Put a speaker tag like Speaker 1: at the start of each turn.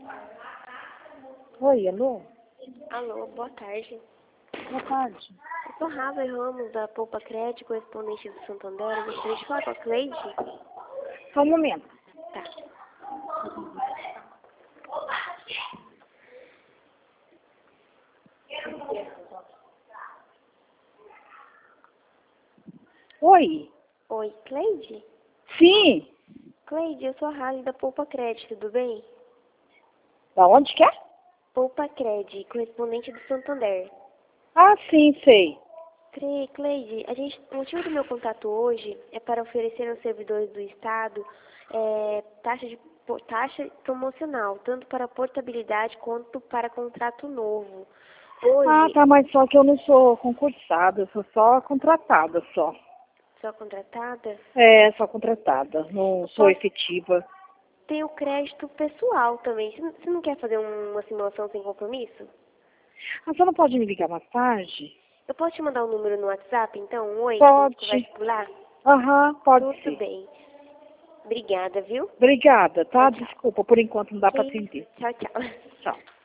Speaker 1: Oi, alô?
Speaker 2: Alô, boa tarde.
Speaker 1: Boa tarde.
Speaker 2: Eu sou Ravel Ramos, da Poupa Crédito, correspondente do Santander. Eu gostaria de falar com a Cleide.
Speaker 1: Só um momento.
Speaker 2: Tá.
Speaker 1: Oi?
Speaker 2: Oi, Cleide?
Speaker 1: Sim.
Speaker 2: Cleide, eu sou a Ravel da Poupa Crédito, tudo bem?
Speaker 1: Da onde que é?
Speaker 2: Poupa Crédito, correspondente do Santander.
Speaker 1: Ah, sim, sei.
Speaker 2: Cleide, o motivo do meu contato hoje é para oferecer aos servidores do Estado taxa promocional, tanto para portabilidade quanto para contrato novo.
Speaker 1: Ah,
Speaker 2: Hoje,
Speaker 1: tá, mas só que eu não sou concursada, eu sou só contratada, só.
Speaker 2: só contratada,
Speaker 1: É, só contratada, não
Speaker 2: eu
Speaker 1: sou
Speaker 2: posso
Speaker 1: efetiva.
Speaker 2: ter o crédito pessoal também. Você não quer fazer uma simulação sem compromisso?
Speaker 1: Ah, você não pode me ligar mais tarde?
Speaker 2: Eu posso te mandar um número no WhatsApp, então? Um oi, que a gente
Speaker 1: Pode.
Speaker 2: conversa por lá?
Speaker 1: Aham, pode
Speaker 2: Tudo
Speaker 1: ser.
Speaker 2: bem. Obrigada, viu?
Speaker 1: Obrigada,
Speaker 2: Tchau,
Speaker 1: tá?
Speaker 2: tchau.
Speaker 1: Desculpa, por enquanto não dá pra
Speaker 2: Que isso?
Speaker 1: atender.
Speaker 2: Tchau, tchau.
Speaker 1: Tchau.